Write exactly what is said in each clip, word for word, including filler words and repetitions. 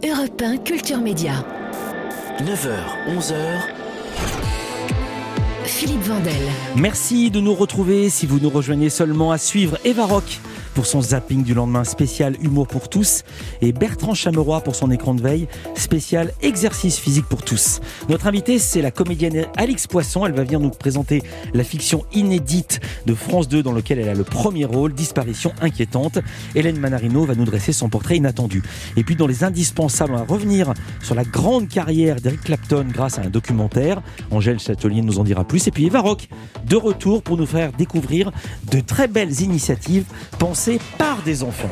Europe un Culture Média. neuf heures, onze heures. Philippe Vandel. Merci de nous retrouver. Si vous nous rejoignez seulement, à suivre Eva Rock pour son zapping du lendemain spécial Humour pour tous et Bertrand Chameroy pour son écran de veille spécial Exercice physique pour tous. Notre invitée, c'est la comédienne Alix Poisson. Elle va venir nous présenter la fiction inédite de France deux dans laquelle elle a le premier rôle, Disparition inquiétante. Hélène Manarino va nous dresser son portrait inattendu. Et puis dans les indispensables, on va revenir sur la grande carrière d'Eric Clapton grâce à un documentaire. Angèle Châtelier nous en dira plus. Et puis Eva Rock, de retour pour nous faire découvrir de très belles initiatives pensées par des enfants.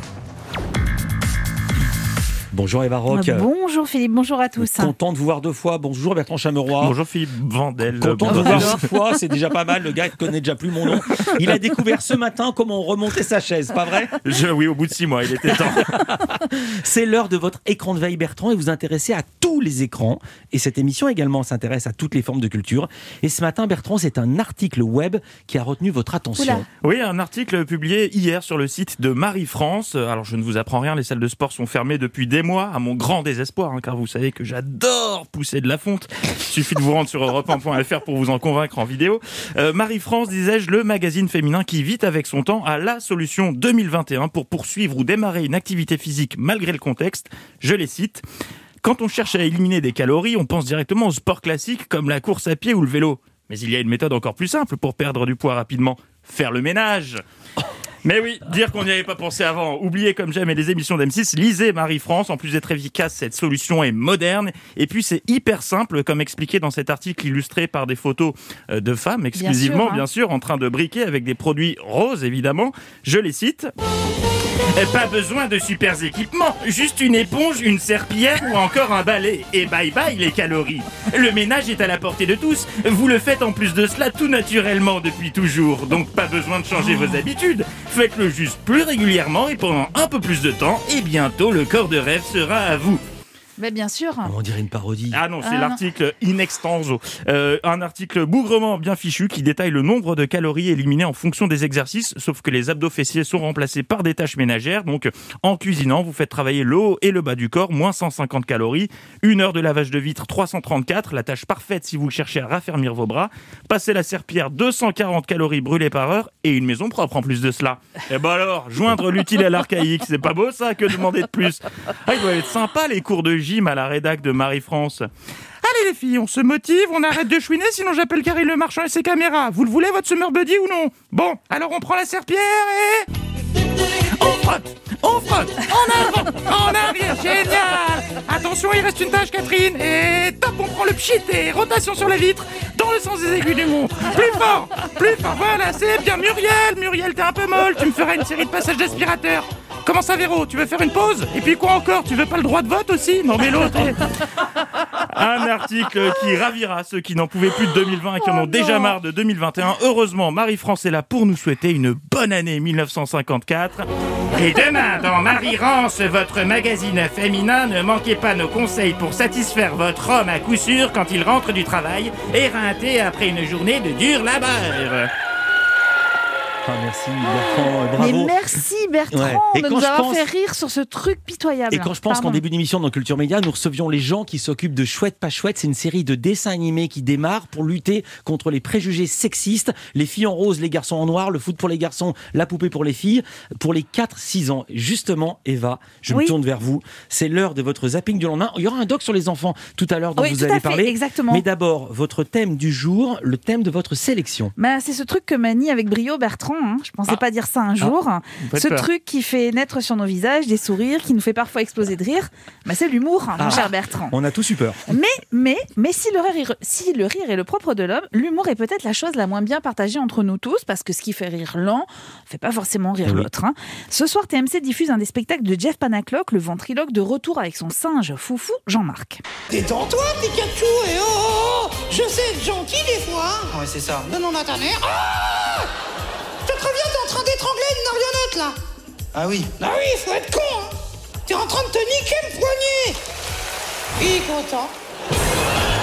Bonjour Eva Rock. Bonjour Philippe, bonjour à tous. Content de vous voir deux fois. Bonjour Bertrand Chameroy. Bonjour Philippe Vandel. Content de vous voir deux fois, c'est déjà pas mal. Le gars ne connaît déjà plus mon nom. Il a découvert ce matin comment on remontait sa chaise, pas vrai ? Je, Oui, au bout de six mois, il était temps. C'est l'heure de votre écran de veille, Bertrand, et vous intéressez à tous les écrans. Et cette émission également s'intéresse à toutes les formes de culture. Et ce matin, Bertrand, c'est un article web qui a retenu votre attention. Oula. Oui, un article publié hier sur le site de Marie-France. Alors, je ne vous apprends rien, les salles de sport sont fermées depuis des mois, à mon grand désespoir, hein, car vous savez que j'adore pousser de la fonte. Il suffit de vous rendre sur europe un point f r pour vous en convaincre en vidéo. Euh, Marie-France, disais-je, le magazine féminin qui vite avec son temps a la solution deux mille vingt et un pour poursuivre ou démarrer une activité physique malgré le contexte. Je les cite. Quand on cherche à éliminer des calories, on pense directement aux sports classiques comme la course à pied ou le vélo. Mais il y a une méthode encore plus simple pour perdre du poids rapidement. Faire le ménage. Mais oui, dire qu'on n'y avait pas pensé avant, oubliez comme j'aime les émissions d'M six, lisez Marie-France. En plus d'être efficace, cette solution est moderne. Et puis c'est hyper simple, comme expliqué dans cet article illustré par des photos de femmes, exclusivement bien sûr, hein. bien sûr, en train de briquer avec des produits roses évidemment. Je les cite. Pas besoin de super équipements, juste une éponge, une serpillière ou encore un balai. Et bye bye les calories. Le ménage est à la portée de tous. Vous le faites en plus de cela tout naturellement depuis toujours. Donc pas besoin de changer vos habitudes. Faites-le juste plus régulièrement et pendant un peu plus de temps. Et bientôt le corps de rêve sera à vous. Mais bien sûr. On dirait une parodie. Ah non, c'est ah l'article in extenso. Euh, un article bougrement bien fichu qui détaille le nombre de calories éliminées en fonction des exercices, sauf que les abdos fessiers sont remplacés par des tâches ménagères. Donc, en cuisinant, vous faites travailler le haut et le bas du corps, moins cent cinquante calories. Une heure de lavage de vitre, trois cent trente-quatre. La tâche parfaite si vous cherchez à raffermir vos bras. Passer la serpillière, deux cent quarante calories brûlées par heure. Et une maison propre en plus de cela. Et ben alors, joindre l'utile à l'archaïque, c'est pas beau ça, que demander de plus. Ah, il doit être sympa les cours de gym à la rédac de Marie-France. Allez les filles, on se motive, on arrête de chouiner, sinon j'appelle Karine Le Marchand et ses caméras. Vous le voulez votre summer buddy ou non ? Bon, alors on prend la serpillière et... On frotte, on frotte, en avant, en arrière, génial. Attention, il reste une tâche Catherine, et top, on prend le pchit et rotation sur la vitre, dans le sens des aiguilles du montre. Plus fort, plus fort, voilà, c'est bien. Muriel, Muriel, t'es un peu molle, tu me feras une série de passages d'aspirateur. Comment ça, Véro ? Tu veux faire une pause ? Et puis quoi encore ? Tu veux pas le droit de vote aussi ? Non mais l'autre est... Un article qui ravira ceux qui n'en pouvaient plus de deux mille vingt et qui en ont oh déjà marre de deux mille vingt et un. Heureusement, Marie-France est là pour nous souhaiter une bonne année dix-neuf cent cinquante-quatre. Et demain, dans Marie-France, votre magazine féminin, ne manquez pas nos conseils pour satisfaire votre homme à coup sûr quand il rentre du travail, éreinté après une journée de dur labeur. Ah, merci Bertrand, bravo. Mais merci Bertrand ouais. de nous avoir pense... fait rire sur ce truc pitoyable. Et quand je pense Pardon. qu'en début d'émission dans Culture Média, nous recevions les gens qui s'occupent de Chouette pas chouette. C'est une série de dessins animés qui démarre pour lutter contre les préjugés sexistes. Les filles en rose, les garçons en noir, le foot pour les garçons, la poupée pour les filles, pour les quatre six ans. Justement, Eva, je oui. me tourne vers vous. C'est l'heure de votre zapping du lendemain. Il y aura un doc sur les enfants tout à l'heure dont oui, vous allez parler. Exactement. Mais d'abord, votre thème du jour, le thème de votre sélection. Bah, c'est ce truc que manie avec brio Bertrand. Hein. Je pensais ah. pas dire ça un jour. Ah. Ce peur. truc qui fait naître sur nos visages des sourires, qui nous fait parfois exploser de rire. Bah, c'est l'humour, ah. mon cher Bertrand. On a tous eu peur. Mais, mais, mais si le rire, si le rire est le propre de l'homme, l'humour est peut-être la chose la moins bien partagée entre nous tous, parce que ce qui fait rire l'un ne fait pas forcément rire oui. l'autre. Hein. Ce soir, T M C diffuse un des spectacles de Jeff Panaclock, le ventriloque de retour avec son singe foufou, Jean-Marc. Détends-toi, Pikachu, et oh, oh, oh, je sais être gentil des fois. Ah ouais, c'est ça. Donne-moi ta mère. Ah, je te préviens, t'es en train d'étrangler une marionnette, là. Ah oui. Ah oui, faut être con, hein. T'es en train de te niquer le poignet. Il est content.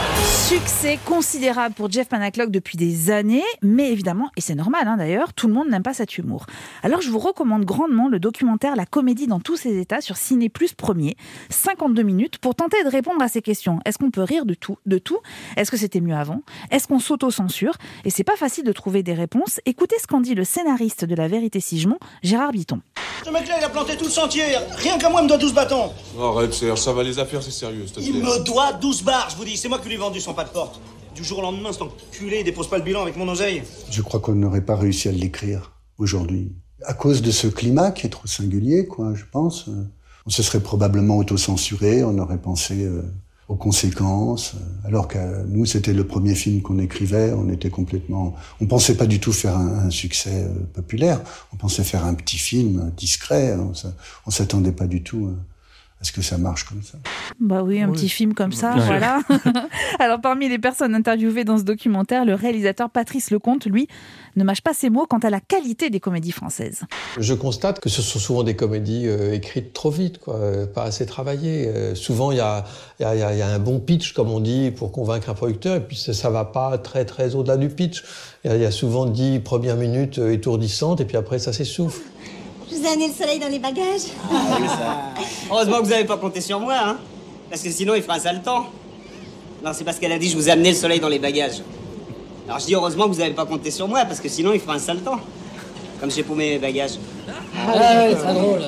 Succès considérable pour Jeff Panaclock depuis des années, mais évidemment, et c'est normal hein, d'ailleurs, tout le monde n'aime pas cet humour. Alors je vous recommande grandement le documentaire La comédie dans tous ses états sur Ciné Plus Premier, cinquante-deux minutes, pour tenter de répondre à ces questions. Est-ce qu'on peut rire de tout, de tout ? Est-ce que c'était mieux avant ? Est-ce qu'on s'auto-censure ? Et c'est pas facile de trouver des réponses. Écoutez ce qu'en dit le scénariste de La Vérité si je mens, Gérard Bitton. Ce mec-là, il a planté tout le sentier. Rien qu'à moi, il me doit douze bâtons. Arrête, Serge, ça va, les affaires, c'est sérieux, s'il te plaît. Il me doit douze barres, je vous dis. C'est moi qui lui ai vendu son pas de porte. Du jour au lendemain, cet enculé, il dépose pas le bilan avec mon oseille. Je crois qu'on n'aurait pas réussi à l'écrire aujourd'hui. À cause de ce climat qui est trop singulier, quoi, je pense. On se serait probablement auto-censuré, on aurait pensé euh, aux conséquences. Alors que nous, c'était le premier film qu'on écrivait, on était complètement... On pensait pas du tout faire un, un succès euh, populaire, on pensait faire un petit film discret, on, on s'attendait pas du tout... Euh, Est-ce que ça marche comme ça ? Bah oui, un oui. petit film comme ça, ouais. Voilà. Alors, parmi les personnes interviewées dans ce documentaire, le réalisateur Patrice Lecomte, lui, ne mâche pas ses mots quant à la qualité des comédies françaises. Je constate que ce sont souvent des comédies euh, écrites trop vite, quoi, euh, pas assez travaillées. Euh, souvent, il y a, y, a, y a un bon pitch, comme on dit, pour convaincre un producteur, et puis ça, ça va pas très, très au-delà du pitch. Il y, y a souvent dix premières minutes euh, étourdissantes, et puis après, ça s'essouffle. Je vous ai amené le soleil dans les bagages. Ah oui, ça. Heureusement que vous n'avez pas compté sur moi, hein. Parce que sinon, il fera un sale temps. Non, c'est parce qu'elle a dit, je vous ai amené le soleil dans les bagages. Alors je dis heureusement que vous n'avez pas compté sur moi, parce que sinon, il fera un sale temps. Comme j'ai paumé mes bagages. Ah ouais, très drôle.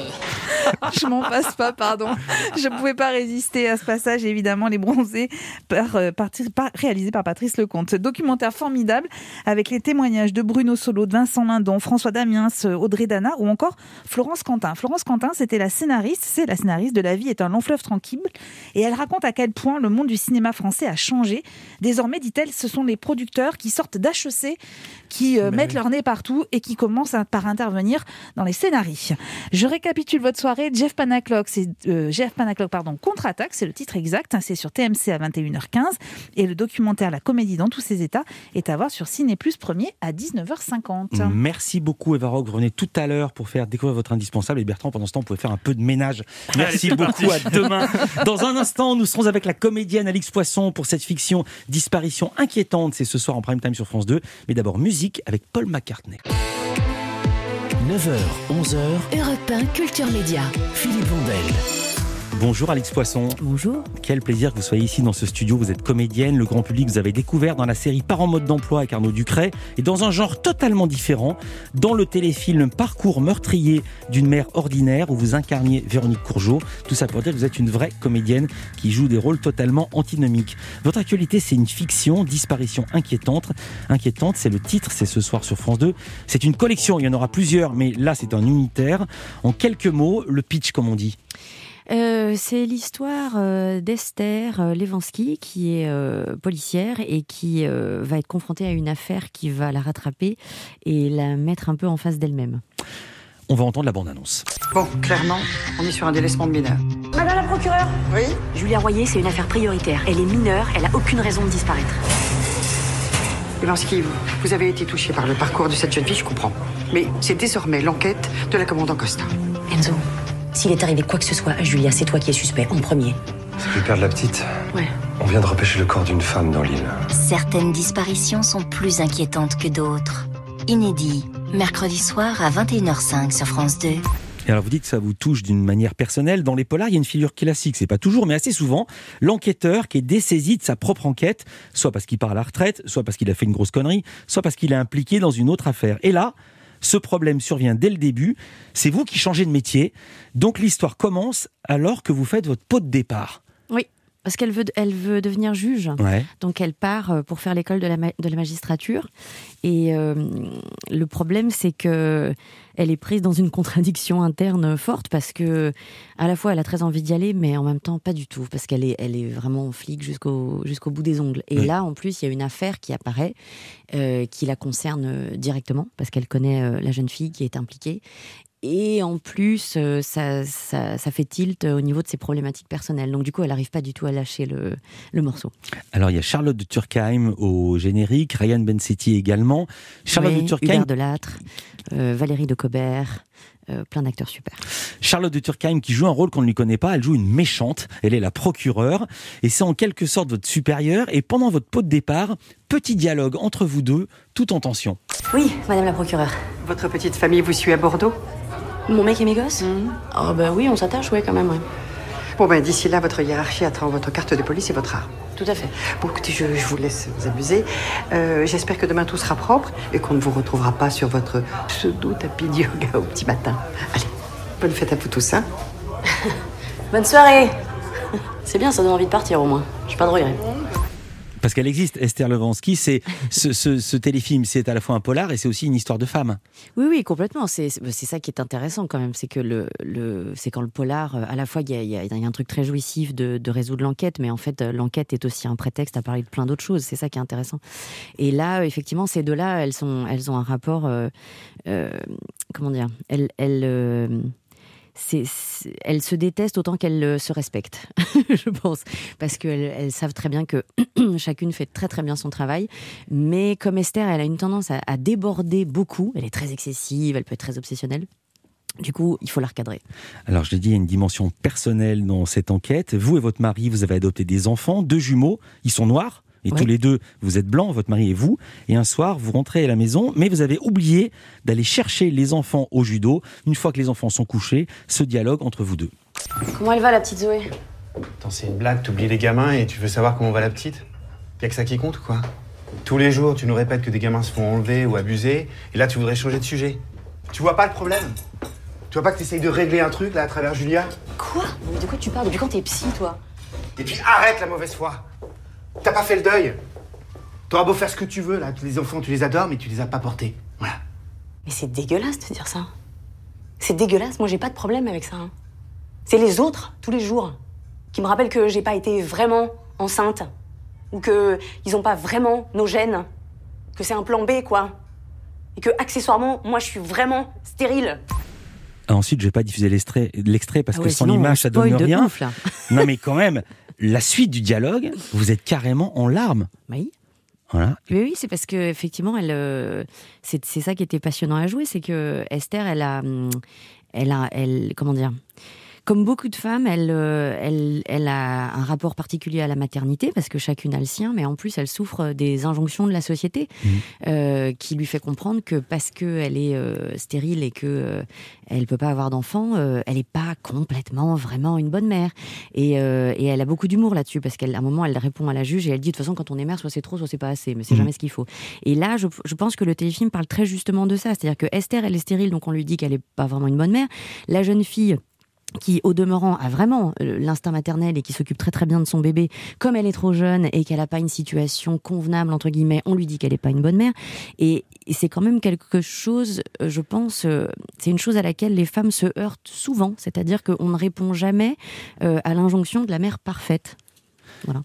Je m'en passe pas, pardon. Je ne pouvais pas résister à ce passage, évidemment, Les Bronzés, par, par, par, réalisé par Patrice Lecomte. Documentaire formidable avec les témoignages de Bruno Solo, de Vincent Lindon, François Damiens, Audrey Dana ou encore Florence Quentin. Florence Quentin, c'était la scénariste, c'est la scénariste de La vie est un long fleuve tranquille, et elle raconte à quel point le monde du cinéma français a changé. Désormais, dit-elle, ce sont les producteurs qui sortent d'H E C, qui euh, mettent oui. leur nez partout et qui commencent à, par intervenir dans les scénarios. Je récapitule votre soirée. Jeff Panaclock, c'est euh, Jeff Panaclock, pardon, Contre-attaque, c'est le titre exact. Hein, c'est sur T M C à vingt et une heures quinze. Et le documentaire La comédie dans tous ses états est à voir sur Ciné Plus Premier à dix-neuf heures cinquante. Merci beaucoup, Eva Rock. Vous revenez tout à l'heure pour faire découvrir votre indispensable. Et Bertrand, pendant ce temps, vous pouvez faire un peu de ménage. Merci Allez, beaucoup. Parti. À demain. Dans un instant, nous serons avec la comédienne Alix Poisson pour cette fiction Disparition inquiétante. C'est ce soir en prime time sur France deux. Mais d'abord, musique avec Paul McCartney. neuf heures, onze heures. Europe un, Culture Média. Philippe Vandel. Bonjour Alix Poisson. Bonjour. Quel plaisir que vous soyez ici dans ce studio. Vous êtes comédienne, le grand public vous avez découvert dans la série Parents mode d'emploi avec Arnaud Ducret et dans un genre totalement différent, dans le téléfilm Parcours meurtrier d'une mère ordinaire où vous incarniez Véronique Courgeot. Tout ça pour dire que vous êtes une vraie comédienne qui joue des rôles totalement antinomiques. Votre actualité, c'est une fiction, Disparition inquiétante. Inquiétante, c'est le titre, c'est ce soir sur France deux. C'est une collection, il y en aura plusieurs, mais là c'est un unitaire. En quelques mots, le pitch comme on dit. Euh, c'est l'histoire euh, d'Esther euh, Levansky, qui est euh, policière et qui euh, va être confrontée à une affaire qui va la rattraper et la mettre un peu en face d'elle-même. On va entendre la bande-annonce. Bon, clairement, on est sur un délaissement de mineur. Madame la procureure ? Oui ? Julia Royer, c'est une affaire prioritaire. Elle est mineure, elle a aucune raison de disparaître. Levansky, vous, vous avez été touché par le parcours de cette jeune fille, je comprends. Mais c'est désormais l'enquête de la commandant Costa. Enzo, s'il est arrivé quoi que ce soit à Julia, c'est toi qui es suspect, en premier. C'est le père de la petite ? Ouais. On vient de repêcher le corps d'une femme dans l'île. Certaines disparitions sont plus inquiétantes que d'autres. Inédit, mercredi soir à vingt et une heures cinq sur France deux. Et alors vous dites que ça vous touche d'une manière personnelle. Dans les polars, il y a une figure classique, c'est pas toujours, mais assez souvent, l'enquêteur qui est dessaisi de sa propre enquête, soit parce qu'il part à la retraite, soit parce qu'il a fait une grosse connerie, soit parce qu'il est impliqué dans une autre affaire. Et là, ce problème survient dès le début, c'est vous qui changez de métier, donc l'histoire commence alors que vous faites votre pot de départ. Oui, parce qu'elle veut, elle veut devenir juge, ouais. Donc elle part pour faire l'école de la, de la magistrature, et euh, le problème c'est que elle est prise dans une contradiction interne forte, parce que à la fois elle a très envie d'y aller, mais en même temps pas du tout, parce qu'elle est, elle est vraiment flic jusqu'au, jusqu'au bout des ongles. Et oui. Là, en plus, il y a une affaire qui apparaît, euh, qui la concerne directement, parce qu'elle connaît euh, la jeune fille qui est impliquée. Et en plus, euh, ça, ça, ça fait tilt au niveau de ses problématiques personnelles. Donc du coup, elle n'arrive pas du tout à lâcher le, le morceau. Alors, il y a Charlotte de Turckheim au générique, Ryan Bensetti également. Charlotte oui, de Turckheim. Hubert Delattre, euh, Valérie de Cobert, euh, plein d'acteurs super. Charlotte de Turckheim qui joue un rôle qu'on ne lui connaît pas, elle joue une méchante, elle est la procureure et c'est en quelque sorte votre supérieure et pendant votre pot de départ, petit dialogue entre vous deux, tout en tension. Oui, madame la procureure. Votre petite famille vous suit à Bordeaux? Mon mec et mes gosses? Oh bah oui, on s'attache, ouais, quand même, ouais. Bon ben d'ici là, votre hiérarchie attend votre carte de police et votre arme. Tout à fait. Bon écoutez, je, je vous laisse vous amuser. Euh, j'espère que demain tout sera propre et qu'on ne vous retrouvera pas sur votre pseudo tapis de yoga au petit matin. Allez, bonne fête à vous tous, hein. Bonne soirée. C'est bien, ça donne envie de partir au moins. J'ai pas de regrets. Parce qu'elle existe, Esther Levanski, c'est ce, ce, ce téléfilm, c'est à la fois un polar et c'est aussi une histoire de femme. Oui, oui, complètement. C'est, c'est ça qui est intéressant quand même, c'est que le, le, c'est quand le polar, à la fois il y a, y a, y a un truc très jouissif de, de résoudre l'enquête, mais en fait l'enquête est aussi un prétexte à parler de plein d'autres choses. C'est ça qui est intéressant. Et là, effectivement, ces deux-là, elles sont, elles ont un rapport, euh, euh, comment dire, elles, elles euh, C'est, c'est, elles se détestent autant qu'elles se respectent, je pense, parce qu'elles elles savent très bien que chacune fait très très bien son travail, mais comme Esther, elle a une tendance à, à déborder beaucoup, elle est très excessive, elle peut être très obsessionnelle, du coup, il faut la recadrer. Alors, je l'ai dit, il y a une dimension personnelle dans cette enquête. Vous et votre mari, vous avez adopté des enfants, deux jumeaux, ils sont noirs. Et ouais. Tous les deux, vous êtes blancs, votre mari et vous. Et un soir, vous rentrez à la maison, mais vous avez oublié d'aller chercher les enfants au judo. Une fois que les enfants sont couchés, ce dialogue entre vous deux. Comment elle va, la petite Zoé? Attends, c'est une blague, t'oublies les gamins et tu veux savoir comment va la petite? Y'a que ça qui compte, quoi. Tous les jours, tu nous répètes que des gamins se font enlever ou abuser, et là, tu voudrais changer de sujet. Tu vois pas le problème? Tu vois pas que t'essayes de régler un truc, là, à travers Julia? Quoi? Mais de quoi tu parles? Depuis quand t'es psy, toi? Et puis arrête la mauvaise foi. T'as pas fait le deuil. T'auras beau faire ce que tu veux, là. Les enfants, tu les adores, mais tu les as pas portés. Voilà. Mais c'est dégueulasse de dire ça. C'est dégueulasse. Moi, j'ai pas de problème avec ça. Hein. C'est les autres, tous les jours, qui me rappellent que j'ai pas été vraiment enceinte. Ou que ils ont pas vraiment nos gènes. Que c'est un plan B, quoi. Et que, accessoirement, moi, je suis vraiment stérile. Ah, ensuite, je vais pas diffuser l'extrait, l'extrait parce ah que ouais, sans image, ça donne rien. Ouf, là. Non, mais quand même, la suite du dialogue, vous êtes carrément en larmes. Oui. Voilà. Oui, oui, c'est parce que effectivement, elle, euh, c'est, c'est ça qui était passionnant à jouer, c'est que Esther, elle a, elle a, elle, comment dire. Comme beaucoup de femmes, elle, euh, elle, elle a un rapport particulier à la maternité, parce que chacune a le sien, mais en plus, elle souffre des injonctions de la société, mmh. euh, qui lui fait comprendre que parce qu'elle est euh, stérile et qu'elle euh, ne peut pas avoir d'enfant, euh, elle n'est pas complètement, vraiment une bonne mère. Et, euh, et elle a beaucoup d'humour là-dessus, parce qu'à un moment, elle répond à la juge et elle dit, de toute façon, quand on est mère, soit c'est trop, soit c'est pas assez, mais c'est mmh. jamais ce qu'il faut. Et là, je, je pense que le téléfilm parle très justement de ça, c'est-à-dire que Esther, elle est stérile, donc on lui dit qu'elle n'est pas vraiment une bonne mère. La jeune fille, qui, au demeurant, a vraiment l'instinct maternel et qui s'occupe très très bien de son bébé, comme elle est trop jeune et qu'elle n'a pas une situation convenable, entre guillemets, on lui dit qu'elle n'est pas une bonne mère. Et, et c'est quand même quelque chose, je pense, euh, c'est une chose à laquelle les femmes se heurtent souvent, c'est-à-dire qu'on ne répond jamais euh, à l'injonction de la mère parfaite. Voilà.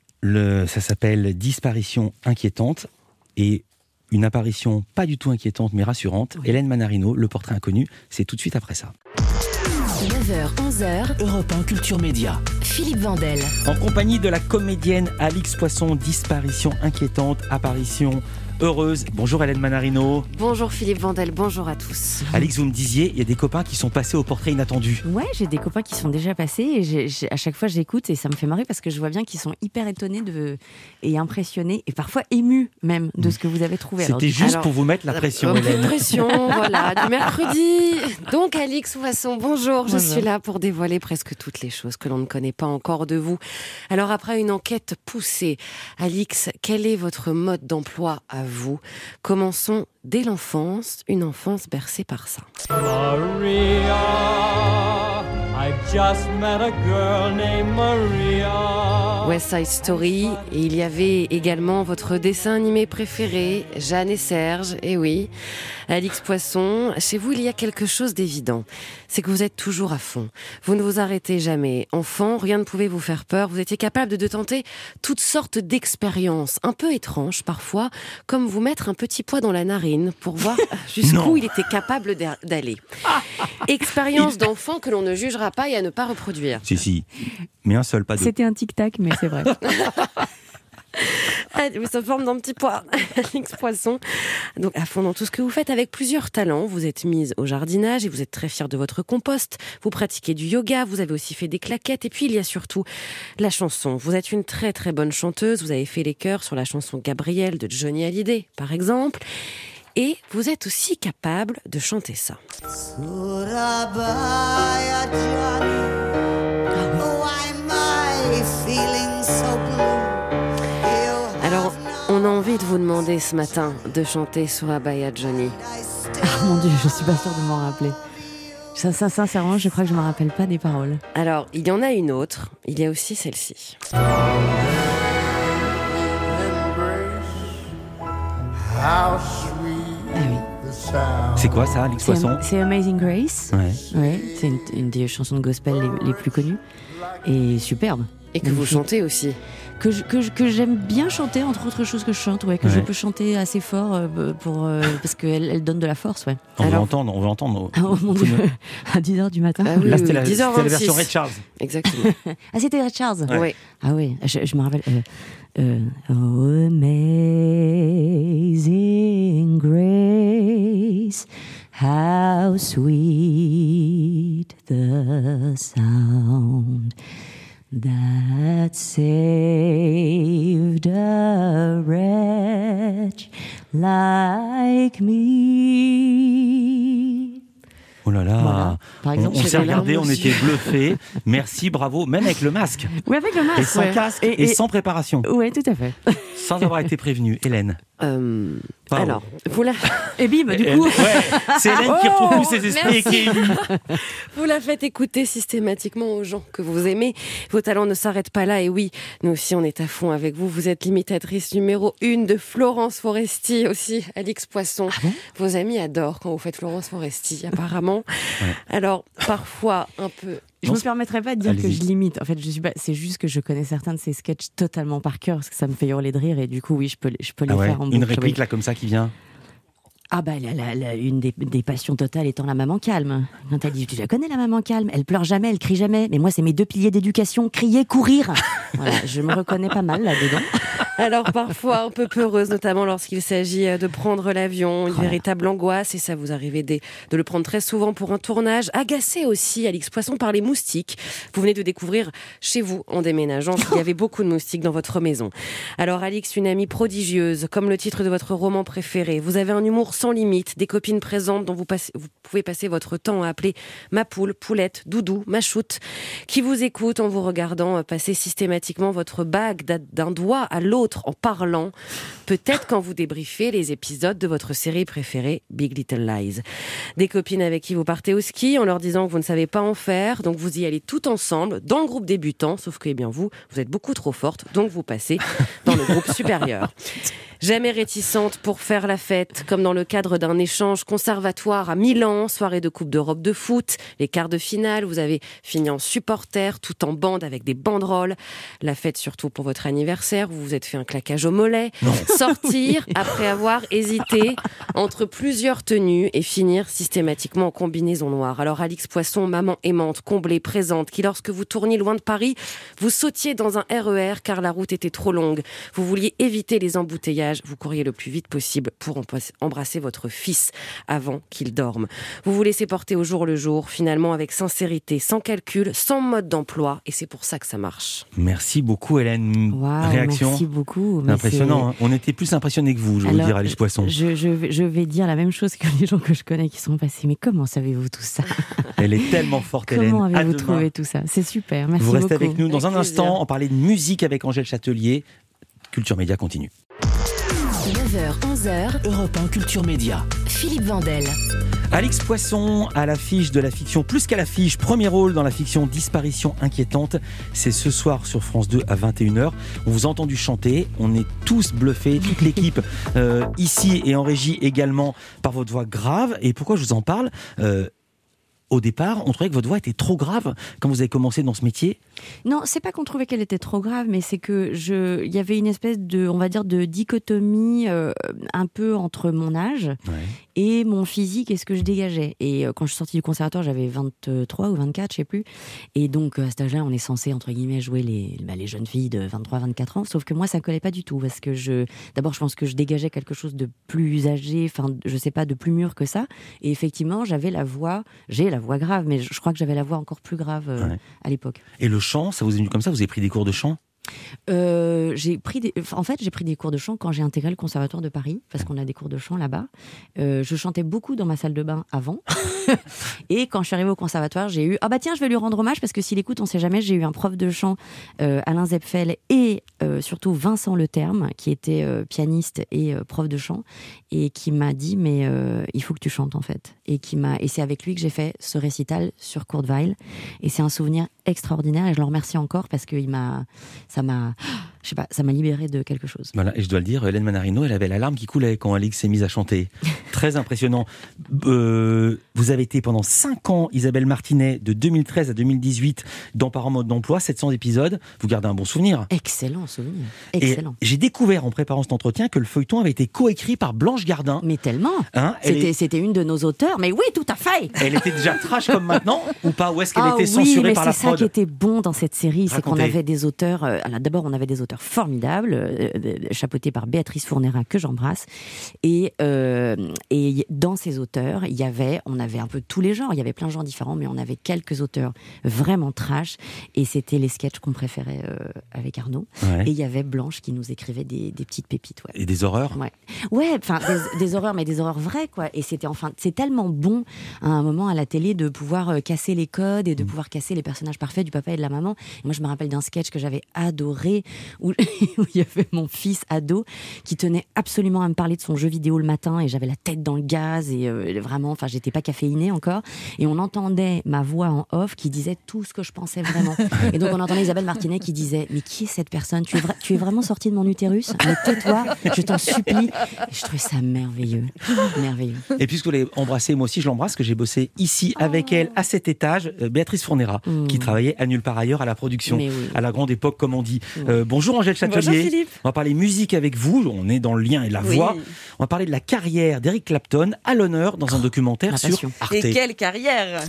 Le, ça s'appelle Disparition inquiétante et une apparition pas du tout inquiétante mais rassurante. Oui. Hélène Manarino, Le portrait inconnu, c'est tout de suite après ça. neuf heures, onze heures, Europe un Culture Média. Philippe Vandel. En compagnie de la comédienne Alix Poisson, Disparition inquiétante, apparition heureuse. Bonjour Hélène Manarino. Bonjour Philippe Vandel, bonjour à tous. Alix, vous me disiez, il y a des copains qui sont passés au portrait inattendu. Ouais, j'ai des copains qui sont déjà passés et j'ai, j'ai, à chaque fois j'écoute et ça me fait marrer parce que je vois bien qu'ils sont hyper étonnés de, et impressionnés et parfois émus même de ce que vous avez trouvé. C'était alors, juste alors, pour vous mettre la pression, euh, Hélène. Pression, voilà, du mercredi. Donc Alix Poisson, bonjour. bonjour. Je suis là pour dévoiler presque toutes les choses que l'on ne connaît pas encore de vous. Alors après une enquête poussée, Alix, quel est votre mode d'emploi à vous? Commençons dès l'enfance, une enfance bercée par ça. Maria, I just met a girl named Maria. West Side Story, et il y avait également votre dessin animé préféré, Jeanne et Serge, et oui, Alix Poisson, chez vous il y a quelque chose d'évident, c'est que vous êtes toujours à fond, vous ne vous arrêtez jamais, enfant, rien ne pouvait vous faire peur, vous étiez capable de, de tenter toutes sortes d'expériences, un peu étranges parfois, comme vous mettre un petit poids dans la narine pour voir jusqu'où il était capable d'aller. Expérience d'enfant que l'on ne jugera pas et à ne pas reproduire. Si, si, mais un seul, pas deux. C'était un tic-tac, mais c'est vrai. Ah, mais ça forme d'un petit pois. Alix Poisson. Donc, à fond dans tout ce que vous faites avec plusieurs talents. Vous êtes mise au jardinage et vous êtes très fière de votre compost. Vous pratiquez du yoga. Vous avez aussi fait des claquettes. Et puis, il y a surtout la chanson. Vous êtes une très, très bonne chanteuse. Vous avez fait les chœurs sur la chanson Gabrielle de Johnny Hallyday, par exemple. Et vous êtes aussi capable de chanter ça. Alors, on a envie de vous demander ce matin de chanter Surabaya Johnny. Ah mon Dieu, je suis pas sûre de m'en rappeler. Ça, ça, sincèrement, je crois que je me rappelle pas des paroles. Alors, il y en a une autre. Il y a aussi celle-ci. Ah oui. C'est quoi ça, Alix Poisson? C'est Amazing Grace. Ouais. Ouais, c'est une, une des chansons de gospel les, les plus connues. Et superbe. Et que vous chantez aussi. Que, je, que, je, que j'aime bien chanter, entre autres choses que je chante, ouais, que ouais. je peux chanter assez fort euh, pour, euh, parce qu'elle elle donne de la force. Ouais. On Alors, veut entendre, on veut entendre. Oh mon Dieu, à dix heures du matin. Ah oui, Là, oui, c'était, la, dix heures vingt-six. c'était la version Ray Charles. Exactement. Ah, c'était Ray Charles. Ouais. Oui. Ah oui, je, je me rappelle. Euh, euh, oh, amazing grace, how sweet the sound that saved a wretch like me. Oh là là, voilà. Par exemple, on, on s'est regardé, on était bluffés. Merci, bravo, même avec le masque. Oui, avec le masque. Et sans ouais. casque et, et, et sans préparation. Oui, tout à fait. Sans avoir été prévenu. Hélène. Euh, alors, vous la... Et bim, du Elle, coup. ouais, c'est Hélène qui retrouve plus ses esprits merci. et qui est élue. Vous la faites écouter systématiquement aux gens que vous aimez. Vos talents ne s'arrêtent pas là. Et oui, nous aussi, on est à fond avec vous. Vous êtes l'imitatrice numéro une de Florence Foresti aussi, Alix Poisson. Ah bon ? Vos amis adorent quand vous faites Florence Foresti, apparemment. Ouais. Alors, parfois, un peu... Je ne me permettrai pas de dire Allez-y. que je l'imite. En fait, je suis pas. C'est juste que je connais certains de ces sketchs totalement par cœur parce que ça me fait hurler de rire et du coup, oui, je peux, je peux les Ah ouais, faire en boucle. une réplique oui. là comme ça qui vient. Ah bah la, la, la, une des, des passions totales étant la maman calme. Quand elle dit, tu la connais la maman calme, elle pleure jamais, elle crie jamais. Mais moi, c'est mes deux piliers d'éducation, crier, courir. Voilà, je me reconnais pas mal là-dedans. Alors parfois un peu peureuse, notamment lorsqu'il s'agit de prendre l'avion, une voilà. véritable angoisse, et ça vous arrivez de, de le prendre très souvent pour un tournage. Agacée aussi, Alix Poisson, par les moustiques. Vous venez de découvrir chez vous, en déménageant, qu'il y avait beaucoup de moustiques dans votre maison. Alors Alix, une amie prodigieuse, comme le titre de votre roman préféré. Vous avez un humour sans limite, des copines présentes dont vous, passez, vous pouvez passer votre temps à appeler ma poule, poulette, doudou, ma choute, qui vous écoute en vous regardant passer systématiquement votre bague d'un doigt à l'autre en parlant, peut-être quand vous débriefez les épisodes de votre série préférée, Big Little Lies. Des copines avec qui vous partez au ski en leur disant que vous ne savez pas en faire, donc vous y allez tout ensemble dans le groupe débutant, sauf que eh bien vous, vous êtes beaucoup trop forte, donc vous passez dans le groupe supérieur. Jamais réticente pour faire la fête, comme dans le cadre d'un échange conservatoire à Milan, soirée de coupe d'Europe de foot, les quarts de finale, vous avez fini en supporter, tout en bande avec des banderoles. La fête surtout pour votre anniversaire, vous vous êtes fait un claquage au mollet. Non. Sortir après avoir hésité entre plusieurs tenues et finir systématiquement en combinaison noire. Alors Alix Poisson, maman aimante, comblée, présente, qui lorsque vous tourniez loin de Paris, vous sautiez dans un R E R car la route était trop longue. Vous vouliez éviter les embouteillages. Vous courriez le plus vite possible pour embrasser votre fils avant qu'il dorme. Vous vous laissez porter au jour le jour, finalement avec sincérité, sans calcul, sans mode d'emploi, et c'est pour ça que ça marche. Merci beaucoup Hélène. Wow, réaction. Merci beaucoup. C'est impressionnant. Hein. On était plus impressionnés que vous, je veux dire, Alix Poisson. Je, je, vais, je vais dire la même chose que les gens que je connais qui sont passés. Mais comment savez-vous tout ça ? Elle est tellement forte, Hélène. Comment avez-vous trouvé tout ça ? C'est super. Merci vous beaucoup. Vous restez avec nous dans avec un plaisir. instant. On parlait de musique avec Angèle Châtelier. Culture Média continue. neuf heures onze heures, Europe un Culture Média. Philippe Vandel. Alix Poisson à l'affiche de la fiction, plus qu'à l'affiche, premier rôle dans la fiction Disparition inquiétante. C'est ce soir sur France deux à vingt et une heures. On vous a entendu chanter, on est tous bluffés, toute l'équipe euh, ici et en régie également par votre voix grave. Et pourquoi je vous en parle ? euh, au départ, on trouvait que votre voix était trop grave quand vous avez commencé dans ce métier. Non, c'est pas qu'on trouvait qu'elle était trop grave, mais c'est que je, il y avait une espèce de, on va dire, de dichotomie euh, un peu entre mon âge ouais. et mon physique et ce que je dégageais. Et euh, quand je suis sortie du conservatoire, j'avais vingt-trois ou vingt-quatre, je sais plus. Et donc à cet âge-là, on est censé entre guillemets jouer les, bah, les jeunes filles de vingt-trois, vingt-quatre ans. Sauf que moi, ça collait pas du tout parce que je, d'abord, je pense que je dégageais quelque chose de plus âgé, enfin, je sais pas, de plus mûr que ça. Et effectivement, j'avais la voix, j'ai la voix grave, mais je crois que j'avais la voix encore plus grave euh, ouais. à l'époque. Et le chant, ça vous est venu comme ça? Vous avez pris des cours de chant? Euh, j'ai pris des, en fait, j'ai pris des cours de chant quand j'ai intégré le Conservatoire de Paris, parce qu'on a des cours de chant là-bas. Euh, je chantais beaucoup dans ma salle de bain avant. Et quand je suis arrivée au Conservatoire, j'ai eu... Ah bah tiens, je vais lui rendre hommage, parce que s'il écoute, on sait jamais, j'ai eu un prof de chant, euh, Alain Zepfel, et euh, surtout Vincent Leterme, qui était euh, pianiste et euh, prof de chant, et qui m'a dit, mais euh, il faut que tu chantes, en fait. Et, qui m'a... et c'est avec lui que j'ai fait ce récital sur Kurt Weill. Et c'est un souvenir extraordinaire, et je le remercie encore, parce qu'il m'a... ça m'a, je sais pas, ça m'a libérée de quelque chose. Voilà, et je dois le dire, Hélène Manarino, elle avait la larme qui coulait quand Alix s'est mise à chanter. Très impressionnant. Euh, vous avez été pendant cinq ans, Isabelle Martinet, de deux mille treize à deux mille dix-huit, dans Par en mode d'emploi, sept cents épisodes. Vous gardez un bon souvenir. Excellent souvenir. Excellent. Et j'ai découvert en préparant cet entretien que le feuilleton avait été coécrit par Blanche Gardin. Mais tellement. Hein, c'était, est... c'était une de nos auteurs. Mais oui, tout à fait. Elle était déjà trash comme maintenant ou pas? Ou est-ce qu'elle ah, était oui, censurée mais par la prod? C'est ça qui était bon dans cette série, c'est Racontez. qu'on avait des auteurs. Euh, alors d'abord, on avait des auteurs formidables, euh, chapeautés par Béatrice Fournera, que j'embrasse. Et, euh, et dans ces auteurs, il y avait, on avait un peu tous les genres. Il y avait plein de genres différents, mais on avait quelques auteurs vraiment trash. Et c'était les sketchs qu'on préférait euh, avec Arnaud. Ouais. Et il y avait Blanche qui nous écrivait des, des petites pépites. Ouais. Et des horreurs. Ouais, ouais, enfin des, des horreurs, mais des horreurs vraies, quoi. Et c'était enfin, c'est tellement bon à un moment à la télé de pouvoir euh, casser les codes et de pouvoir casser les personnages parfaits du papa et de la maman. Et moi, je me rappelle d'un sketch que j'avais adoré où, où il y avait mon fils ado qui tenait absolument à me parler de son jeu vidéo le matin et j'avais la tête dans le gaz et euh, vraiment, enfin, j'étais pas caféinée encore. Et on entendait ma voix en off qui disait tout ce que je pensais vraiment. Et donc on entendait Isabelle Martinet qui disait mais qui est cette personne? Tu es, vra- tu es vraiment sortie de mon utérus? Mais tais-toi, je t'en supplie. Et je trouvais ça merveilleux, merveilleux. Et puisque vous l'avez embrassée, moi aussi je l'embrasse, que j'ai bossé ici avec elle à cet étage, euh, Béatrice Fournera, mmh. qui travaillait à nulle part ailleurs à la production, oui. à la grande époque comme on dit. Mmh. Euh, bonjour Angèle Châtelier. Bonjour Philippe. On va parler musique avec vous, on est dans le lien et la oui. voix. On va parler de la carrière d'Eric Clapton à l'honneur dans un documentaire oh, sur Arte. Et quelle carrière!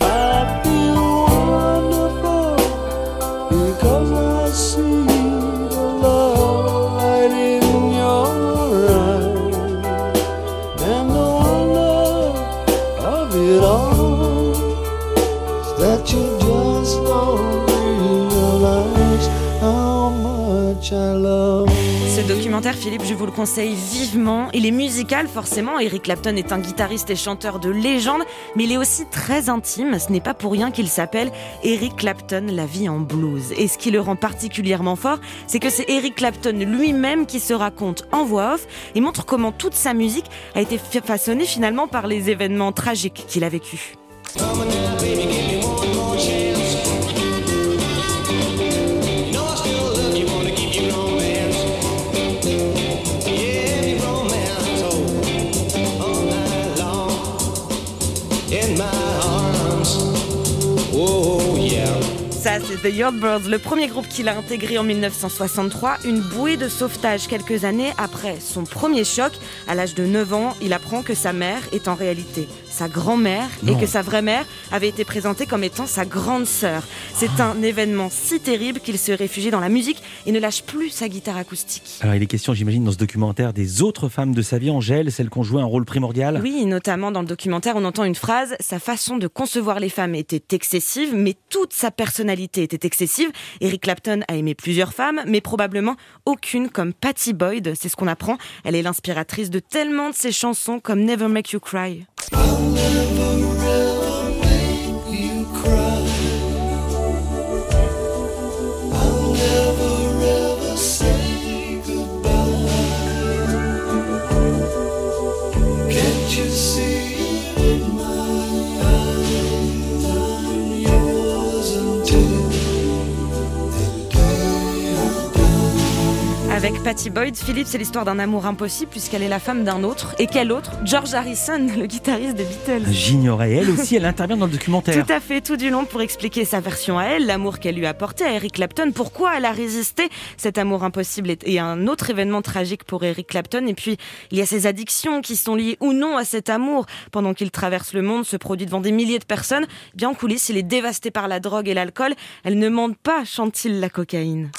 Ce documentaire, Philippe, je vous le conseille vivement. Il est musical, forcément. Eric Clapton est un guitariste et chanteur de légende, mais il est aussi très intime. Ce n'est pas pour rien qu'il s'appelle Eric Clapton, la vie en blues. Et ce qui le rend particulièrement fort, c'est que c'est Eric Clapton lui-même qui se raconte en voix off et montre comment toute sa musique a été façonnée finalement par les événements tragiques qu'il a vécus. Ça, c'est The Yardbirds, le premier groupe qu'il a intégré en dix-neuf cent soixante-trois, une bouée de sauvetage quelques années après son premier choc. À l'âge de neuf ans, il apprend que sa mère est en réalité sa grand-mère non. et que sa vraie mère avait été présentée comme étant sa grande sœur. C'est ah. un événement si terrible qu'il se réfugie dans la musique et ne lâche plus sa guitare acoustique. Alors il est question, j'imagine, dans ce documentaire des autres femmes de sa vie, Angèle, celles qui ont joué un rôle primordial. Oui, notamment dans le documentaire, on entend une phrase, sa façon de concevoir les femmes était excessive, mais toute sa personnalité était excessive. Eric Clapton a aimé plusieurs femmes, mais probablement aucune comme Pattie Boyd, c'est ce qu'on apprend. Elle est l'inspiratrice de tellement de ses chansons comme Never Make You Cry. I'll never ever make you cry. I'll never ever say goodbye. Can't you see it in my eyes? I'm yours until the day I die. Avec Patty Boyd, Philippe, c'est l'histoire d'un amour impossible puisqu'elle est la femme d'un autre. Et quel autre ? George Harrison, le guitariste des Beatles. J'ignorais. Elle aussi, elle intervient dans le documentaire. Tout à fait, tout du long pour expliquer sa version à elle, l'amour qu'elle lui a apporté à Eric Clapton, pourquoi elle a résisté. Cet amour impossible est un autre événement tragique pour Eric Clapton. Et puis, il y a ses addictions qui sont liées ou non à cet amour. Pendant qu'il traverse le monde, se produit devant des milliers de personnes. Bien en coulisses, il est dévasté par la drogue et l'alcool. Elle ne mente pas, chante-t-il, la cocaïne.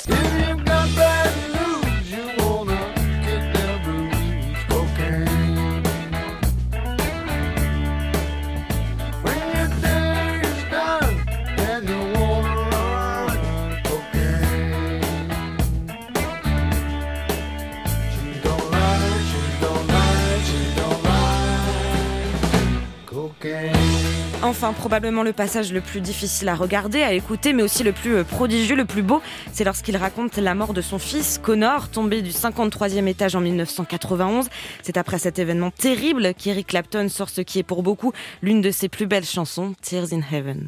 Enfin, probablement le passage le plus difficile à regarder, à écouter, mais aussi le plus prodigieux, le plus beau, c'est lorsqu'il raconte la mort de son fils, Connor, tombé du cinquante-troisième étage en dix-neuf cent quatre-vingt-onze. C'est après cet événement terrible qu'Eric Clapton sort ce qui est pour beaucoup l'une de ses plus belles chansons, Tears in Heaven.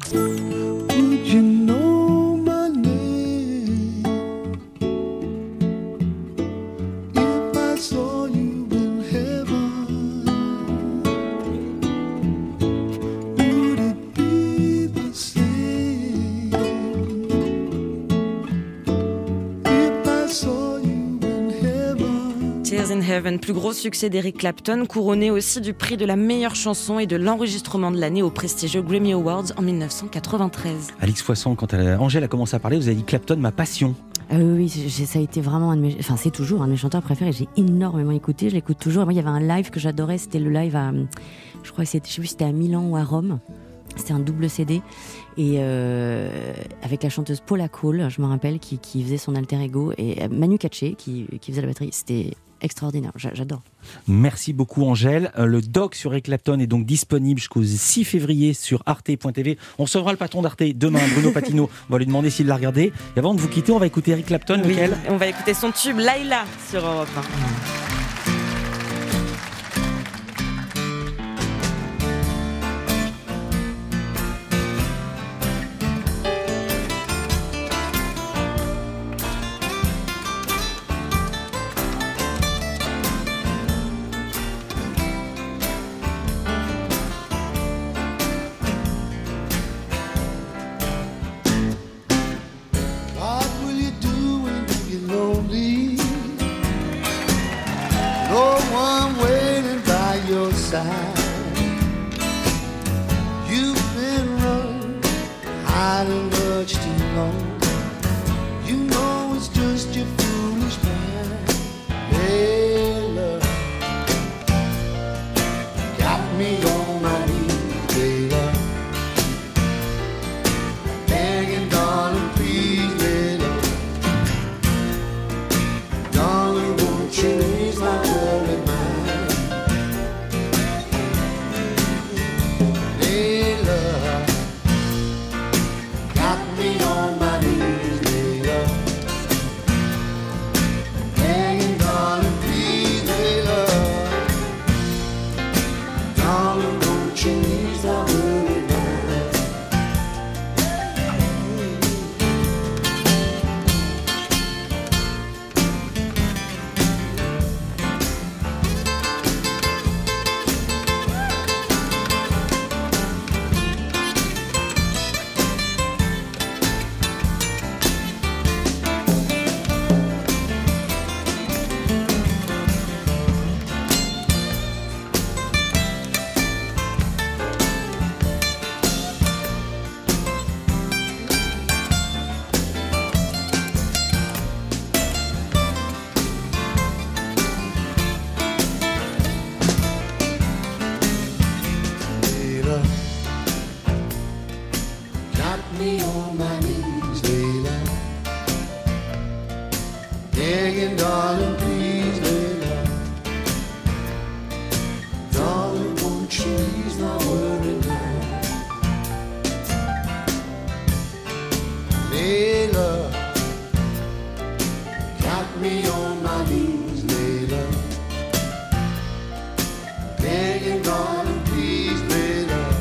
Tears in Heaven, plus gros succès d'Eric Clapton, couronné aussi du prix de la meilleure chanson et de l'enregistrement de l'année au prestigieux Grammy Awards en dix-neuf cent quatre-vingt-treize. Alix Poisson, quand elle, Angèle a commencé à parler, vous avez dit Clapton, ma passion. Euh, oui, j'ai, ça a été vraiment un de mes, enfin c'est toujours un de mes chanteurs préférés. J'ai énormément écouté, je l'écoute toujours. Moi, il y avait un live que j'adorais, c'était le live à, je crois que c'était, je sais plus, c'était à Milan ou à Rome. C'était un double C D et euh, avec la chanteuse Paula Cole, je me rappelle, qui, qui faisait son alter ego, et Manu Katché qui, qui faisait la batterie. C'était extraordinaire, j'adore. Merci beaucoup Angèle. Le doc sur Eric Clapton est donc disponible jusqu'au six février sur arte point t v. On recevra le patron d'Arte demain, Bruno Patino. On va lui demander s'il l'a regardé. Et avant de vous quitter, on va écouter Eric Clapton. Oui, lequel ? on va écouter son tube Laila sur Europe un. You've been running, hiding much too long. You know it's just your foolish mind. Hey, love, got me on my knees, hey, love, begging, darling, please, hey, love, darling, won't you ease my worried mind? Begging, darling, please, Layla. Darling, won't you ease my worried mind? Layla, got me on my knees, Layla. Begging, darling, please, Layla.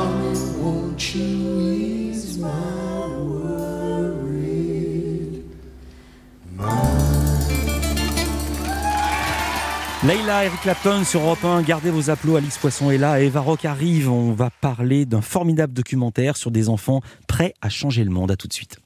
Darling, won't you ease my worried Leïla, Eric Clapton sur Europe un, gardez vos applaudissements, Alix Poisson est là, Eva Rock arrive, on va parler d'un formidable documentaire sur des enfants prêts à changer le monde, à tout de suite.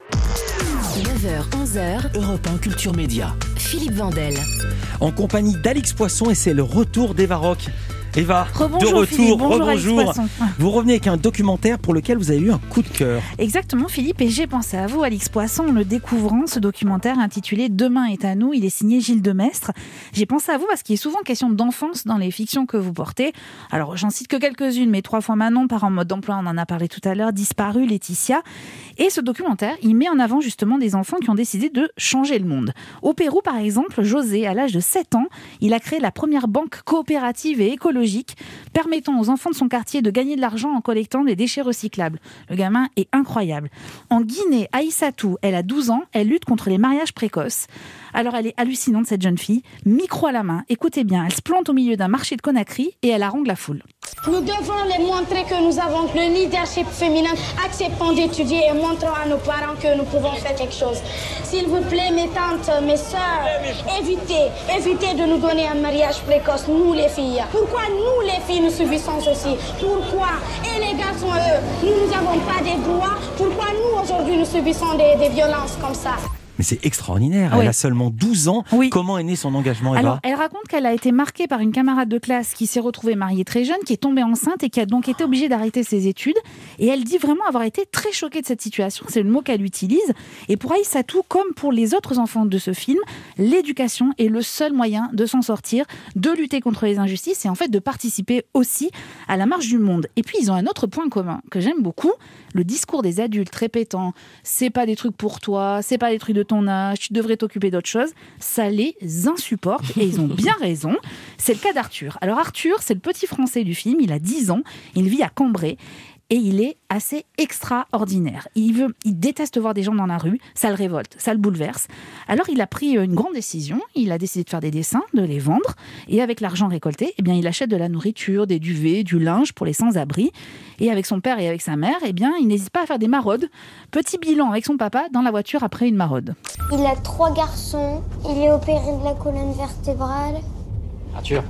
neuf heures onze heures, Europe un Culture Média. Philippe Vandel. En compagnie d'Alix Poisson et c'est le retour d'Eva Rock. Eva, Rebonjour, de retour, Philippe. Bonjour, rebonjour. Alix Poisson. Vous revenez avec un documentaire pour lequel vous avez eu un coup de cœur. Exactement, Philippe, et j'ai pensé à vous, Alix Poisson, en le découvrant, ce documentaire intitulé Demain est à nous. Il est signé Gilles Demestre. J'ai pensé à vous parce qu'il est souvent question d'enfance dans les fictions que vous portez. Alors, j'en cite que quelques-unes, mais Trois fois Manon, Par en mode d'emploi, on en a parlé tout à l'heure, Disparu, Laetitia. Et ce documentaire, il met en avant justement des enfants qui ont décidé de changer le monde. Au Pérou, par exemple, José, à l'âge de sept ans, il a créé la première banque coopérative et écologique, permettant aux enfants de son quartier de gagner de l'argent en collectant des déchets recyclables. Le gamin est incroyable. En Guinée, Aïssatou, elle a douze ans, elle lutte contre les mariages précoces. Alors elle est hallucinante cette jeune fille, micro à la main, écoutez bien, elle se plante au milieu d'un marché de Conakry et elle harangue la foule. Nous devons les montrer que nous avons le leadership féminin, acceptons d'étudier et montrons à nos parents que nous pouvons faire quelque chose. S'il vous plaît, mes tantes, mes sœurs, évitez, évitez de nous donner un mariage précoce, nous les filles. Pourquoi nous les filles nous subissons ceci? Pourquoi? Et les garçons, eux, nous n'avons pas des droits. Pourquoi nous aujourd'hui nous subissons des, des violences comme ça? Mais c'est extraordinaire, Oui. elle a seulement douze ans. Oui. Comment est né son engagement, Eva? Alors, elle raconte qu'elle a été marquée par une camarade de classe qui s'est retrouvée mariée très jeune, qui est tombée enceinte et qui a donc été obligée d'arrêter ses études. Et elle dit vraiment avoir été très choquée de cette situation. C'est le mot qu'elle utilise. Et pour Aïssatou, comme pour les autres enfants de ce film, l'éducation est le seul moyen de s'en sortir, de lutter contre les injustices et en fait de participer aussi à la marche du monde. Et puis, ils ont un autre point commun que j'aime beaucoup, le discours des adultes répétant « c'est pas des trucs pour toi, c'est pas des trucs de ton âge, tu devrais t'occuper d'autre chose », ça les insupporte et ils ont bien raison. C'est le cas d'Arthur. Alors Arthur, c'est le petit français du film, il a dix ans, il vit à Cambrai et il est assez extraordinaire. Il, veut, il déteste voir des gens dans la rue, ça le révolte, ça le bouleverse. Alors il a pris une grande décision, il a décidé de faire des dessins, de les vendre, et avec l'argent récolté, eh bien, il achète de la nourriture, des duvets, du linge pour les sans-abri. Et avec son père et avec sa mère, eh bien, il n'hésite pas à faire des maraudes. Petit bilan avec son papa dans la voiture après une maraude. Il a trois garçons, il est opéré de la colonne vertébrale. Arthur,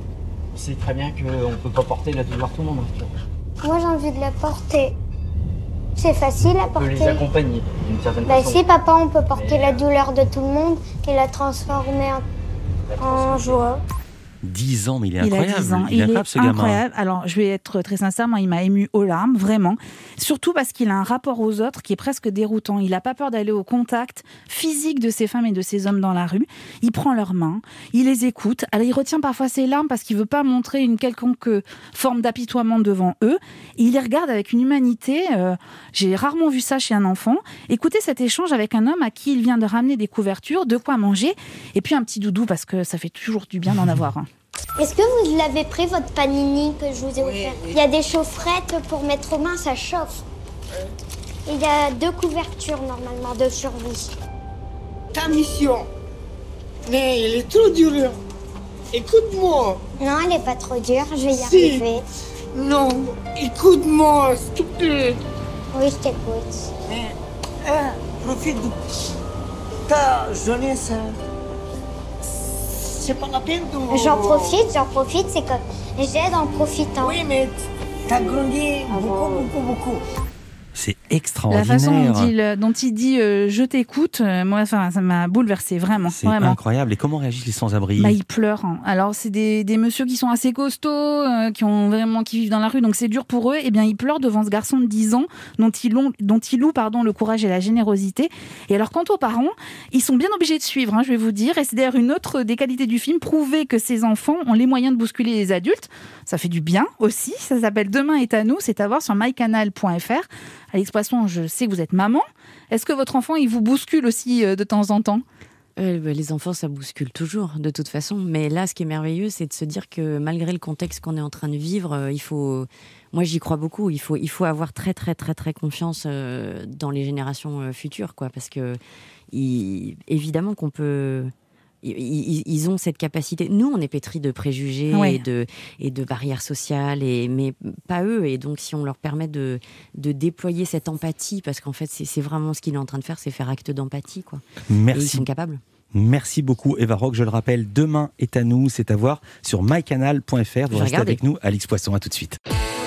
tu sais très bien qu'on ne peut pas porter la douleur tout le monde, Arthur. Moi, j'ai envie de la porter. C'est facile à On peut porter. les accompagner d'une certaine Bah façon. si, papa, on peut porter la douleur de tout le monde et la transformer en, en joie. dix ans, mais il est Il a incroyable. dix ans. Il est Il incroyable, est ce gamin. incroyable. Alors, je vais être très sincère, moi, il m'a ému aux larmes, vraiment. Surtout parce qu'il a un rapport aux autres qui est presque déroutant. Il n'a pas peur d'aller au contact physique de ces femmes et de ces hommes dans la rue. Il prend leurs mains, il les écoute. Alors, il retient parfois ses larmes parce qu'il veut pas montrer une quelconque forme d'apitoiement devant eux. Et il les regarde avec une humanité. Euh, j'ai rarement vu ça chez un enfant. Écoutez cet échange avec un homme à qui il vient de ramener des couvertures, de quoi manger, et puis un petit doudou parce que ça fait toujours du bien d'en avoir un. Est-ce que vous l'avez pris, votre panini que je vous ai offert? Il y a des chaufferettes pour mettre aux mains, ça chauffe. Il y a deux couvertures, normalement, de survie. Ta mission, mais elle est trop dure. Écoute-moi. Non, elle est pas trop dure, je vais y Si. arriver. Non, écoute-moi, s'il te plaît. Oui, je t'écoute. Mais, hein, profite de ta jeunesse. hein. C'est pas la peine de... J'en profite, j'en profite, c'est comme j'aide en profitant. Oui, mais t'as grandi beaucoup, beaucoup, beaucoup. C'est La extraordinaire. façon dont il, dont il dit euh, je t'écoute, euh, moi, enfin, ça m'a bouleversé, vraiment. C'est vraiment. incroyable. Et comment réagissent les sans-abri? Bah, ils pleurent. hein. Alors, c'est des, des messieurs qui sont assez costauds, euh, qui ont vraiment, qui vivent dans la rue, donc c'est dur pour eux. Eh bien, ils pleurent devant ce garçon de dix ans, dont ils, ont, dont ils louent pardon, le courage et la générosité. Et alors, quant aux parents, ils sont bien obligés de suivre, hein, je vais vous dire. Et c'est d'ailleurs une autre des qualités du film, prouver que ces enfants ont les moyens de bousculer les adultes. Ça fait du bien aussi. Ça s'appelle Demain est à nous. C'est à voir sur my canal point f r. Alix Poisson, je sais que vous êtes maman. Est-ce que votre enfant, il vous bouscule aussi euh, de temps en temps? Euh, bah, les enfants, ça bouscule toujours, de toute façon. Mais là, ce qui est merveilleux, c'est de se dire que malgré le contexte qu'on est en train de vivre, euh, il faut. Moi, j'y crois beaucoup. Il faut, il faut avoir très, très, très, très confiance euh, dans les générations euh, futures, quoi, parce que il, évidemment qu'on peut. Ils, ils ont cette capacité. Nous, on est pétris de préjugés Ouais. et, de, et de barrières sociales, et, mais pas eux. Et donc, si on leur permet de, de déployer cette empathie, parce qu'en fait, c'est, c'est vraiment ce qu'il est en train de faire, c'est faire acte d'empathie, quoi. Merci. Et ils sont capables. Merci beaucoup Eva Rock. Je le rappelle, Demain est à nous, c'est à voir sur my canal point f r. Vous restez avec nous, Alix Poisson, à tout de suite.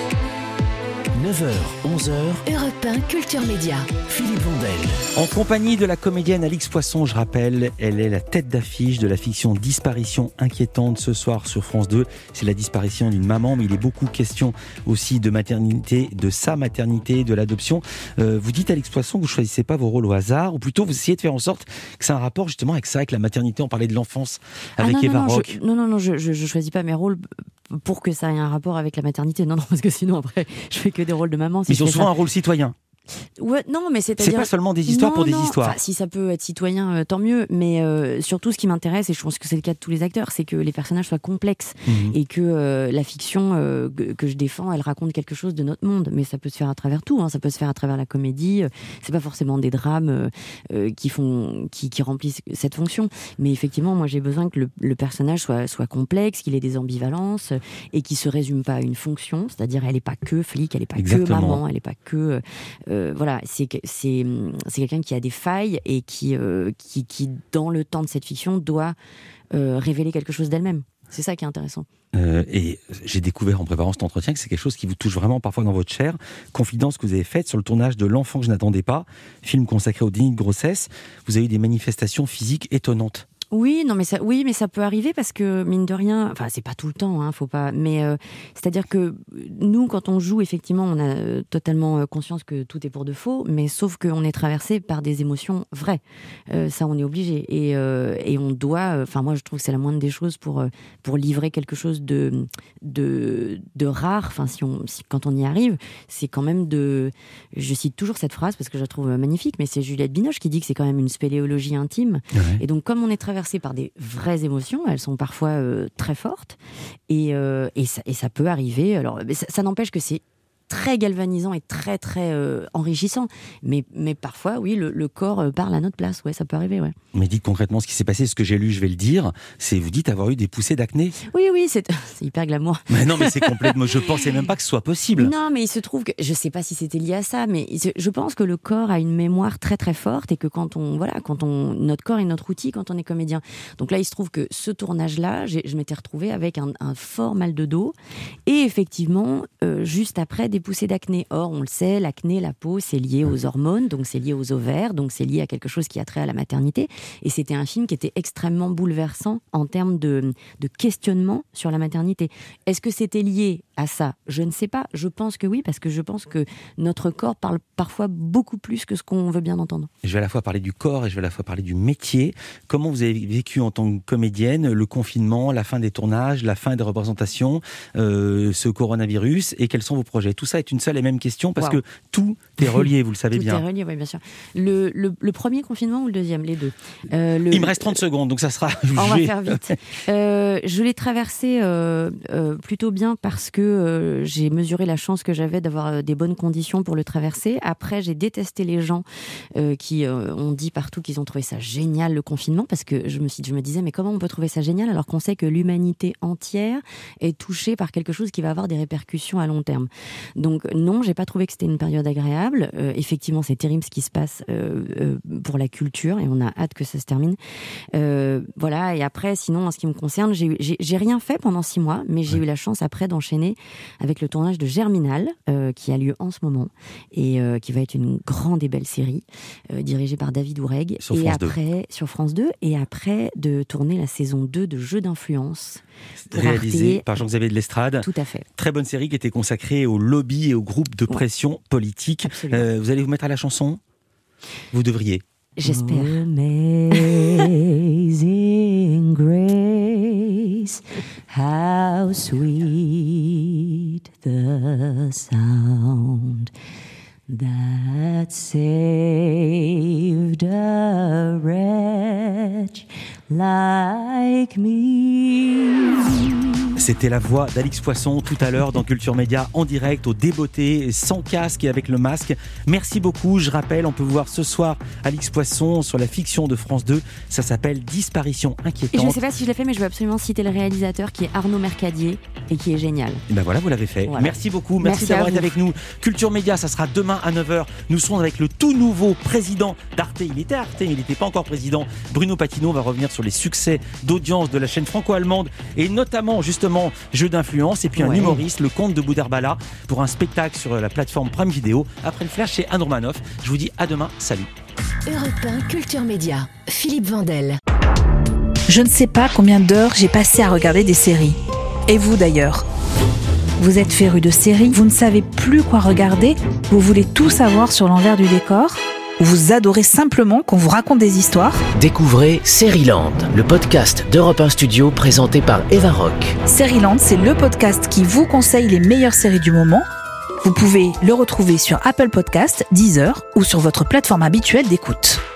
neuf heures, onze heures, Europe un Culture Média. Philippe Vandel. En compagnie de la comédienne Alix Poisson, je rappelle, elle est la tête d'affiche de la fiction Disparition inquiétante ce soir sur France deux. C'est la disparition d'une maman, mais il est beaucoup question aussi de maternité, de sa maternité, de l'adoption. Euh, vous dites Alix Poisson que vous ne choisissez pas vos rôles au hasard, ou plutôt vous essayez de faire en sorte que c'est un rapport justement avec ça, avec la maternité. On parlait de l'enfance avec ah non, Eva non, non, Rock. Je, non, non, non, je, je, je choisis pas mes rôles pour que ça ait un rapport avec la maternité. Non, non, parce que sinon après, je fais que des rôles de maman. Si mais ils ont souvent ça. un rôle citoyen. Ouais, non, mais c'est-à-dire... C'est pas seulement des histoires non, pour des non. histoires. Enfin, si ça peut être citoyen, euh, tant mieux. Mais euh, surtout, ce qui m'intéresse, et je pense que c'est le cas de tous les acteurs, c'est que les personnages soient complexes Mmh. et que euh, la fiction euh, que, que je défends, elle raconte quelque chose de notre monde. Mais ça peut se faire à travers tout. Hein. Ça peut se faire à travers la comédie. C'est pas forcément des drames euh, euh, qui font, qui, qui remplissent cette fonction. Mais effectivement, moi, j'ai besoin que le, le personnage soit, soit complexe, qu'il ait des ambivalences euh, et qu'il se résume pas à une fonction. C'est-à-dire, elle est pas que flic, elle est pas Exactement. que maman, elle est pas que euh, voilà. C'est c'est c'est quelqu'un qui a des failles et qui euh, qui qui dans le temps de cette fiction doit euh, révéler quelque chose d'elle-même. C'est ça qui est intéressant. Euh, et j'ai découvert en préparant cet entretien que c'est quelque chose qui vous touche vraiment parfois dans votre chair. Confidence que vous avez faite sur le tournage de L'enfant que je n'attendais pas, film consacré au déni de grossesse. Vous avez eu des manifestations physiques étonnantes. Oui, non, mais ça, oui, mais ça peut arriver parce que mine de rien, enfin c'est pas tout le temps, hein, faut pas. Mais euh, c'est-à-dire que nous, quand on joue, effectivement, on a euh, totalement conscience que tout est pour de faux, mais sauf qu'on est traversé par des émotions vraies. Euh, ça, on est obligé et euh, et on doit. Enfin, moi, je trouve que c'est la moindre des choses pour pour livrer quelque chose de de de rare. Enfin, si on si, quand on y arrive, c'est quand même de. Je cite toujours cette phrase parce que je la trouve magnifique, mais c'est Juliette Binoche qui dit que c'est quand même une spéléologie intime. Ouais. Et donc, comme on est traversé par des vraies émotions, elles sont parfois euh, très fortes et, euh, et, ça, et ça peut arriver. Alors, mais ça, ça n'empêche que c'est très galvanisant et très très euh, enrichissant, mais, mais parfois, oui, le, le corps parle à notre place, ouais, ça peut arriver, ouais. Mais dites concrètement ce qui s'est passé, ce que j'ai lu, je vais le dire, c'est vous dites avoir eu des poussées d'acné. Oui, oui, c'est, c'est hyper glamour. Mais non, mais c'est complètement, je pensais même pas que ce soit possible. Non, mais il se trouve que, je sais pas si c'était lié à ça, mais je pense que le corps a une mémoire très très forte et que quand on, voilà, quand on, notre corps est notre outil quand on est comédien. Donc là, il se trouve que ce tournage-là, j'ai, je m'étais retrouvée avec un, un fort mal de dos et effectivement, euh, juste après, des poussées d'acné. Or, on le sait, l'acné, la peau, c'est lié aux hormones, donc c'est lié aux ovaires, donc c'est lié à quelque chose qui a trait à la maternité. Et c'était un film qui était extrêmement bouleversant en termes de, de questionnement sur la maternité. Est-ce que c'était lié à ça ? Je ne sais pas. Je pense que oui, parce que je pense que notre corps parle parfois beaucoup plus que ce qu'on veut bien entendre. Je vais à la fois parler du corps et je vais à la fois parler du métier. Comment vous avez vécu en tant que comédienne le confinement, la fin des tournages, la fin des représentations, euh, ce coronavirus, et quels sont vos projets ? Tout ça est une seule et même question parce wow. que tout est relié, vous le savez tout bien. Tout est relié, oui, bien sûr. Le, le, le premier confinement ou le deuxième ? Les deux. Euh, le, Il me reste trente secondes, donc ça sera jugé. On va faire vite. euh, je l'ai traversé euh, euh, plutôt bien parce que euh, j'ai mesuré la chance que j'avais d'avoir des bonnes conditions pour le traverser. Après, j'ai détesté les gens euh, qui euh, ont dit partout qu'ils ont trouvé ça génial, le confinement, parce que je me, suis, je me disais, mais comment on peut trouver ça génial alors qu'on sait que l'humanité entière est touchée par quelque chose qui va avoir des répercussions à long terme. Donc non, j'ai pas trouvé que c'était une période agréable. Euh, effectivement, c'est terrible ce qui se passe euh, euh, pour la culture et on a hâte que ça se termine. Euh, voilà, et après, sinon, en ce qui me concerne, j'ai, j'ai, j'ai rien fait pendant six mois, mais j'ai ouais. eu la chance après d'enchaîner avec le tournage de Germinal, euh, qui a lieu en ce moment et euh, qui va être une grande et belle série, euh, dirigée par David Oureg. Sur et France après, deux. Sur France deux, et après de tourner la saison deux de Jeux d'influence. Réalisé Arte. par Jean-Xavier de L'Estrade. Tout à fait. Très bonne série qui était consacrée au lobby et au groupe de pression ouais. politique. Euh, vous allez vous mettre à la chanson ? Vous devriez. J'espère. Amazing grace, how sweet the sound that saved a wretch like me. C'était la voix d'Alix Poisson tout à l'heure dans Culture Média en direct au débeauté, sans casque et avec le masque. Merci beaucoup. Je rappelle, on peut voir ce soir Alix Poisson sur la fiction de France deux. Ça s'appelle Disparition inquiétante. Et je ne sais pas si je l'ai fait, mais je veux absolument citer le réalisateur qui est Arnaud Mercadier et qui est génial. Et ben voilà, vous l'avez fait. Voilà. Merci beaucoup. Merci, Merci d'avoir à été vous. avec nous. Culture Média, ça sera demain à neuf heures. Nous serons avec le tout nouveau président d'Arte. Il était à Arte, mais il n'était pas encore président. Bruno Patino va revenir sur les succès d'audience de la chaîne franco-allemande et notamment justement jeu d'influence. Et puis un Ouais. humoriste, le comte de Boudarbala, pour un spectacle sur la plateforme Prime Video. Après le flash, c'est Anne Romanoff. Je vous dis à demain. Salut. Europe un Culture Média. Philippe Vandel. Je ne sais pas combien d'heures j'ai passé à regarder des séries. Et vous d'ailleurs ? Vous êtes férus de séries, vous ne savez plus quoi regarder, vous voulez tout savoir sur l'envers du décor ? Ou vous adorez simplement qu'on vous raconte des histoires ? Découvrez Seriland, le podcast d'Europe un Studio présenté par Eva Rock. Seriland, c'est le podcast qui vous conseille les meilleures séries du moment. Vous pouvez le retrouver sur Apple Podcasts, Deezer ou sur votre plateforme habituelle d'écoute.